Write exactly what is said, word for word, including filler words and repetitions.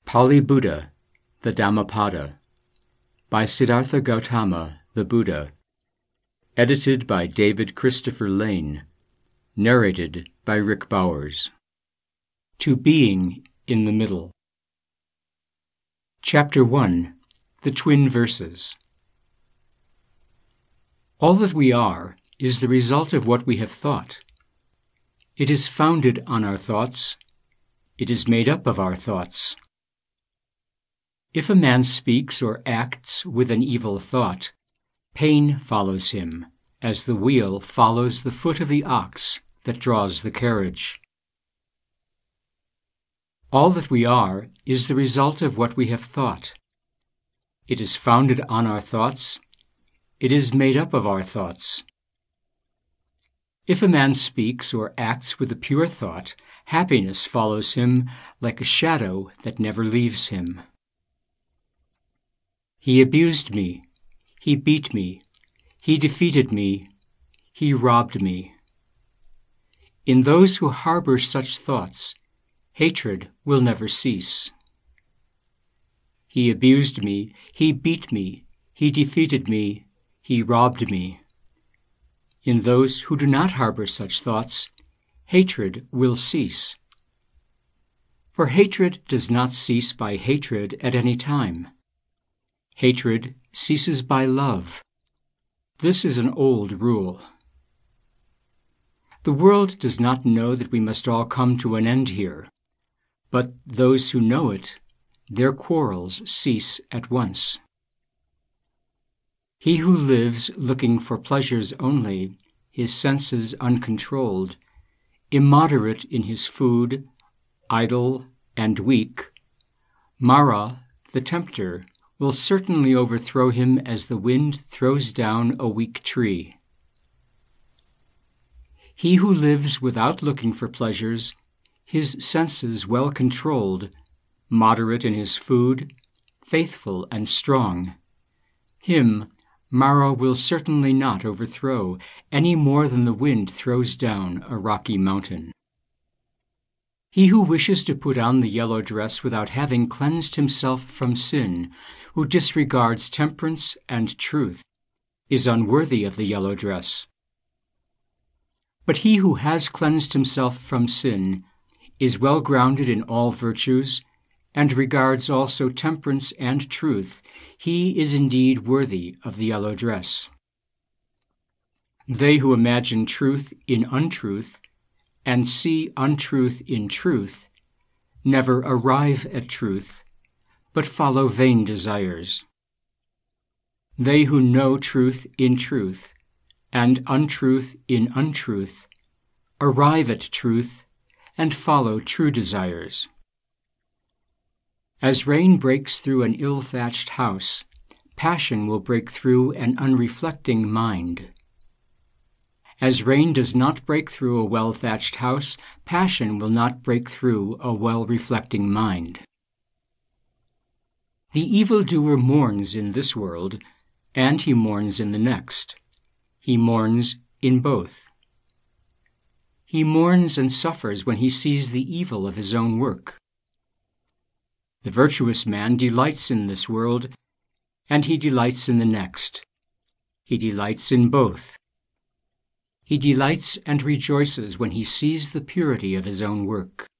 Pali Buddha, the Dhammapada, by Siddhartha Gautama, the Buddha. Edited by David Christopher Lane. Narrated by Rick Bowers. To Being in the Middle. Chapter one. The Twin Verses. All that we are is the result of what we have thought. It is founded on our thoughts. It is made up of our thoughts. If a man speaks or acts with an evil thought, pain follows him, as the wheel follows the foot of the ox that draws the carriage. All that we are is the result of what we have thought. It is founded on our thoughts. It is made up of our thoughts. If a man speaks or acts with a pure thought, happiness follows him like a shadow that never leaves him. He abused me. He beat me. He defeated me. He robbed me. In those who harbor such thoughts, hatred will never cease. He abused me. He beat me. He defeated me. He robbed me. In those who do not harbor such thoughts, hatred will cease. For hatred does not cease by hatred at any time. Hatred ceases by love. This is an old rule. The world does not know that we must all come to an end here, but those who know it, their quarrels cease at once. He who lives looking for pleasures only, his senses uncontrolled, immoderate in his food, idle and weak, Mara, the tempter, will certainly overthrow him as the wind throws down a weak tree. He who lives without looking for pleasures, his senses well controlled, moderate in his food, faithful and strong, him Mara will certainly not overthrow, any more than the wind throws down a rocky mountain. He who wishes to put on the yellow dress without having cleansed himself from sin, who disregards temperance and truth, is unworthy of the yellow dress. But he who has cleansed himself from sin is well grounded in all virtues, and regards also temperance and truth. He is indeed worthy of the yellow dress. They who imagine truth in untruth and see untruth in truth never arrive at truth, but follow vain desires. They who know truth in truth and untruth in untruth arrive at truth and follow true desires. As rain breaks through an ill-thatched house, passion will break through an unreflecting mind. As rain does not break through a well-thatched house, passion will not break through a well-reflecting mind. The evildoer mourns in this world, and he mourns in the next. He mourns in both. He mourns and suffers when he sees the evil of his own work. The virtuous man delights in this world, and he delights in the next. He delights in both. He delights and rejoices when he sees the purity of his own work.